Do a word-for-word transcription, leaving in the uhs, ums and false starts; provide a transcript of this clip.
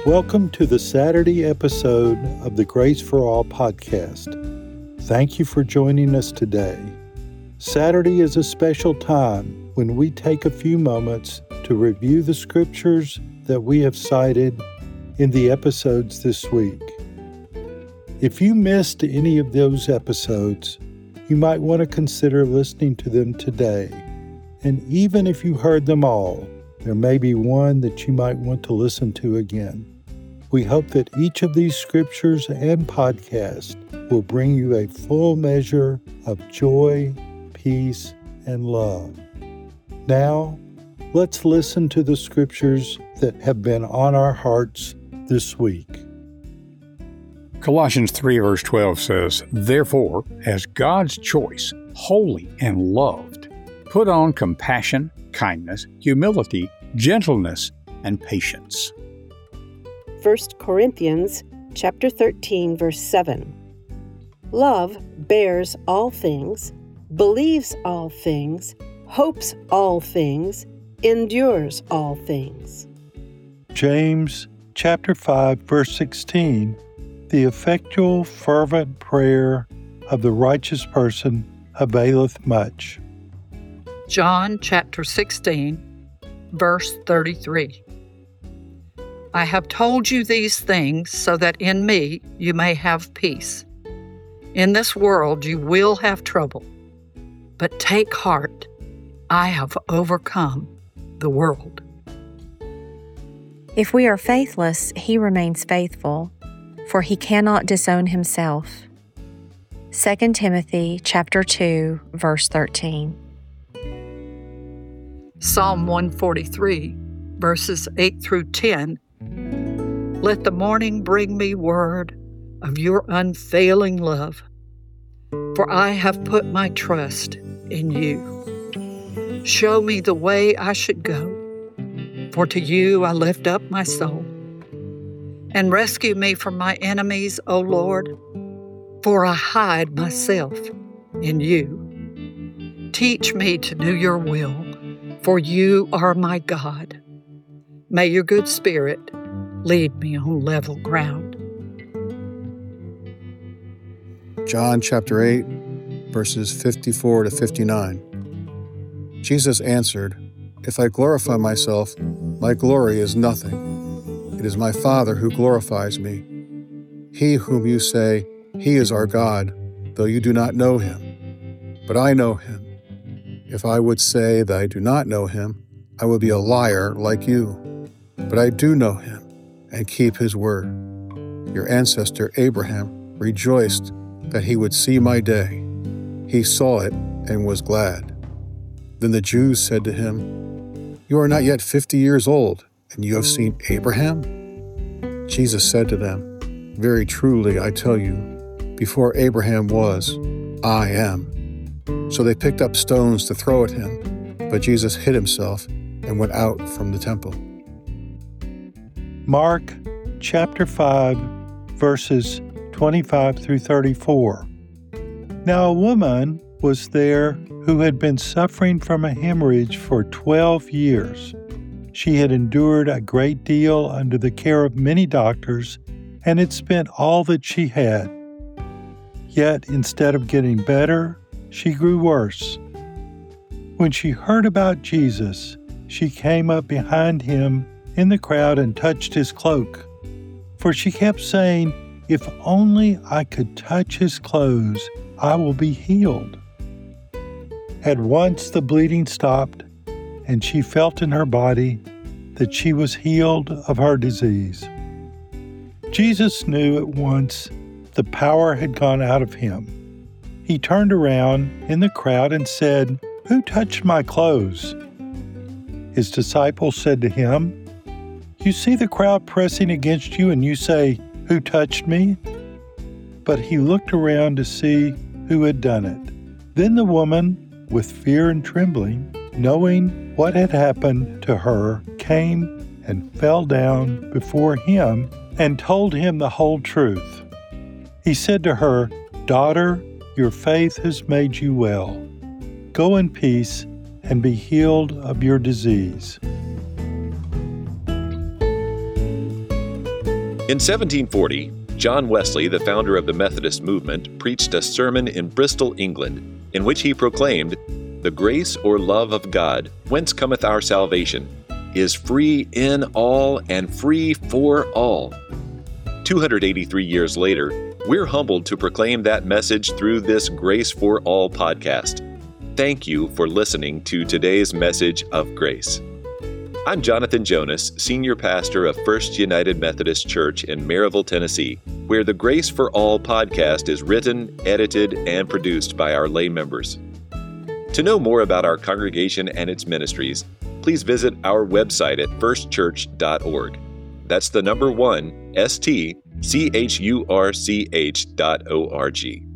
Welcome to the Saturday episode of the Grace for All podcast. Thank you for joining us today. Saturday is a special time when we take a few moments to review the scriptures that we have cited in the episodes this week. If you missed any of those episodes, you might want to consider listening to them today. And even if you heard them all, there may be one that you might want to listen to again. We hope that each of these scriptures and podcasts will bring you a full measure of joy, peace, and love. Now, let's listen to the scriptures that have been on our hearts this week. Colossians three verse twelve says, "Therefore, as God's choice, holy and loved, put on compassion, kindness, humility, gentleness, and patience." First Corinthians chapter thirteen, verse seven. Love bears all things, believes all things, hopes all things, endures all things. James chapter five, verse sixteen. The effectual, fervent prayer of the righteous person availeth much. John chapter sixteen, verse thirty-three. I have told you these things so that in me you may have peace. In this world you will have trouble, but take heart, I have overcome the world. If we are faithless, he remains faithful, for he cannot disown himself. Second Timothy chapter two, verse thirteen. Psalm one forty-three, verses eight through ten. Let the morning bring me word of your unfailing love, for I have put my trust in you. Show me the way I should go, for to you I lift up my soul. And rescue me from my enemies, O Lord, for I hide myself in you. Teach me to do your will, for you are my God. May your good spirit lead me on level ground. John chapter eight, verses fifty-four to fifty-nine. Jesus answered, "If I glorify myself, my glory is nothing. It is my Father who glorifies me. He whom you say, He is our God, though you do not know him. But I know him. If I would say that I do not know him, I would be a liar like you. But I do know him and keep his word. Your ancestor Abraham rejoiced that he would see my day. He saw it and was glad." Then the Jews said to him, "You are not yet fifty years old, and you have seen Abraham?" Jesus said to them, "Very truly I tell you, before Abraham was, I am." So they picked up stones to throw at him, but Jesus hid himself and went out from the temple. Mark chapter five, verses twenty-five through thirty-four. Now a woman was there who had been suffering from a hemorrhage for twelve years. She had endured a great deal under the care of many doctors and had spent all that she had. Yet instead of getting better, she grew worse. When she heard about Jesus, she came up behind him in the crowd and touched his cloak. For she kept saying, "If only I could touch his clothes, I will be healed." At once the bleeding stopped, and she felt in her body that she was healed of her disease. Jesus knew at once the power had gone out of him. He turned around in the crowd and said, "Who touched my clothes?" His disciples said to him, "You see the crowd pressing against you, and you say, 'Who touched me?'" But he looked around to see who had done it. Then the woman, with fear and trembling, knowing what had happened to her, came and fell down before him and told him the whole truth. He said to her, "Daughter, your faith has made you well. Go in peace and be healed of your disease." In seventeen forty, John Wesley, the founder of the Methodist movement, preached a sermon in Bristol, England, in which he proclaimed, "The grace or love of God, whence cometh our salvation, is free in all and free for all." two hundred eighty-three years later, we're humbled to proclaim that message through this Grace for All podcast. Thank you for listening to today's message of grace. I'm Jonathan Jonas, Senior Pastor of First United Methodist Church in Maryville, Tennessee, where the Grace for All podcast is written, edited, and produced by our lay members. To know more about our congregation and its ministries, please visit our website at first church dot org. That's the number one, S T C H U R C H dot O R G.